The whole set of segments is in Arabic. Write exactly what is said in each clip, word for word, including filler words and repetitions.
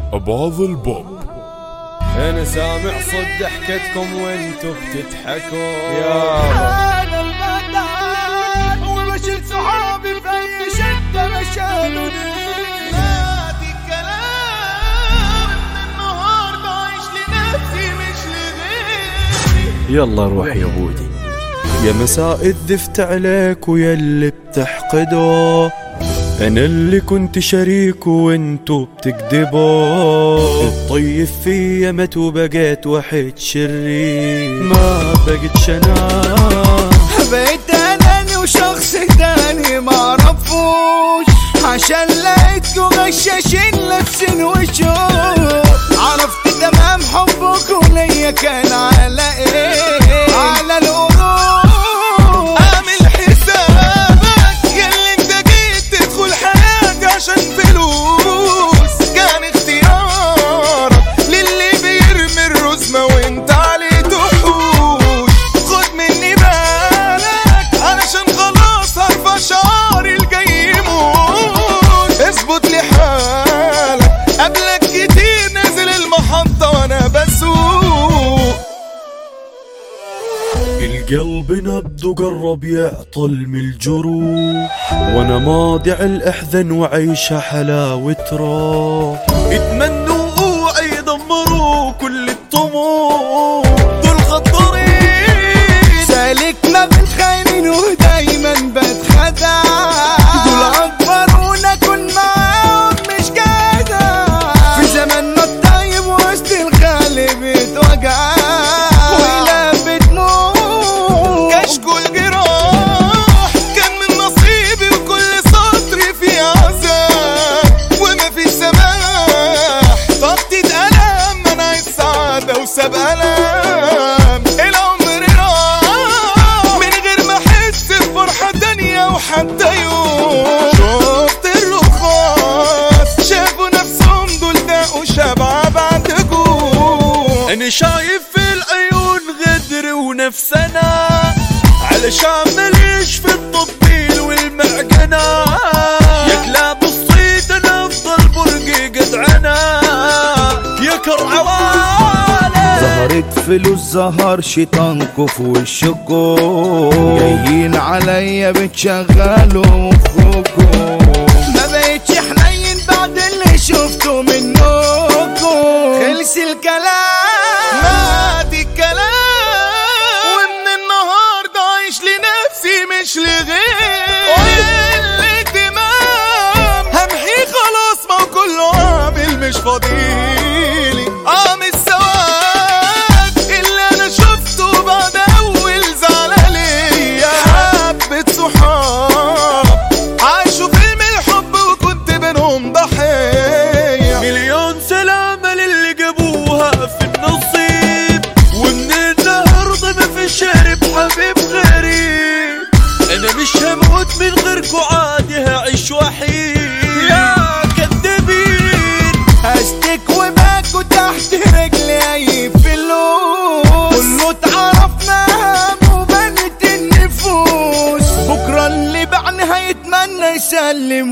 أباظ البوب. انا سامع صد ضحكتكم وانتو بتضحكوا يا انا البدان ومشيت صحابي في اي شدة مشانوني. نادي الكلام من النهاردة عايش لنفسي مش لغيري. يلا روح يا بودي يا مساء الذفت عليك ويا اللي بتحقده. انا اللي كنت شريك وانتو بتكذبوا. الطيب فيا مت وبقيت وحيد شرير. ما بقيتش انا بقيت اناني وشخص تاني ما عرفوش. عشان لقيتكوا غشاشين لابسين وشوش. عرفت تمام حبكوا ليا كان على ايه؟ على القلوب. اعمل حسابك ياللي انت جيت تدخل حياتي عشان فلوس. كان اختيارك للي بيرمي الرزمة وانت عليه تحوش. خد مني بالك علشان خلاص هرفع شعاري الجاي يموت. اثبت لي حالك قبلك كتير نازل المحطة وانا بسوق. القلب نبضه قرب يعطل من الجروح. وانا ماضي على الاحزان وعيشها حلاوة روح. يتمنوا اوعي يدمروا كل الطموح. دول خطرين سالك ما بتخاينين ودايما بتخدع. دول عبرونا كن معاهم مش جدع. في زماننا الطيب وسط الغالب بيتوجع. ولا بتموت كشكو الجراح. كان من نصيبي وكل سطر في عذاب وما في سماح. طاقتي اتألم منع السعادة وساب ألم. العمر راح من غير ما احس بفرحة تانية وحتى يوم. شفت الرخاص شافوا نفسهم دول داقوا شبع بعد جوع. انا شايف في العيون غدر ونفسنا. علشان مليش في التطبيل والمعجنة. يا كلاب الصيد انا افضل برقي قدعنا. يا كرعوانة ظهرت فلوس ظهر شيطانكو في وشكو. جايين عليا بتشغلوا مخوكو. ما بقيتش حنين بعد اللي شفته منكو. خلص الكلام مات الكلام. ومن النهاردة عايش لنفسي مش لغيري. الاهتمام همحي خلاص ما كله عامل مش فاضيلي. قام السواد اللي انا شفته بعد اول زعلة ليا. حبة صحاب عاشوا فيلم الحب وكنت بينهم ضحية. مليون سلامة للي جابوها في النصيب. ومن النهاردة ما في شارب حبيب غريب. انا مش هموت من غيركو عادي هعيش وحيد. يا كدابين هشتك وباكو تحت رجلي اي فلوس. كله اتعرفنا وبنت النفوس. بكرة اللي بعنها يتمنى يسلم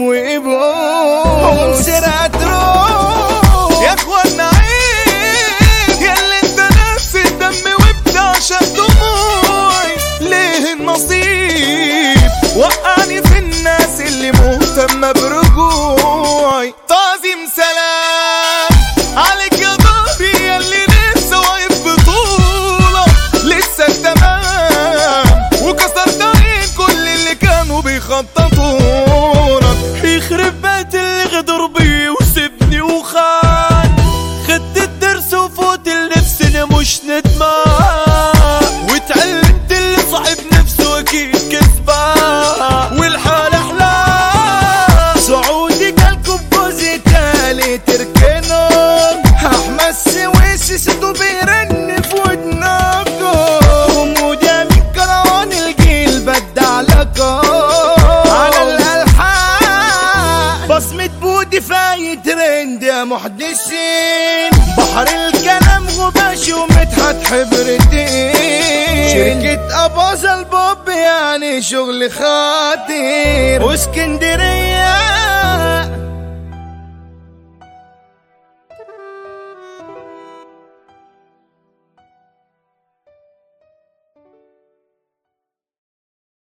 ويبوس. سرقة تروح يا اخوانا عيب. ياللي انت نفس الدم وبتعشق دموعي. ليه النصيب وقعني في الناس اللي مهتمة برجوعي. تعظيم سلام عليك يا ضهري ياللي لسه واقف بطولة. لسه تمام وكسرت عين كل اللي كانوا بيخططولك. يخرب بيت اللي غدر بي وسبني وخان. خدت الدرس وفوت لنفسنا مش ندمان. وتعلمت اللي صاحب نفسه اكيد كسبان. والحال احلام سعودي قالكم بوزي تالي تركنهم. احمد سويسي صوته بيرن في ودنكم. وموجة من كروان الجيل بدع لكم. على الالحان بصمة بودي فاي ترند يا محدثين. بحر الكلام غباشي ومدحت حبرتين. شركة أباظ البوب يعني شغل خطير. واسكندرية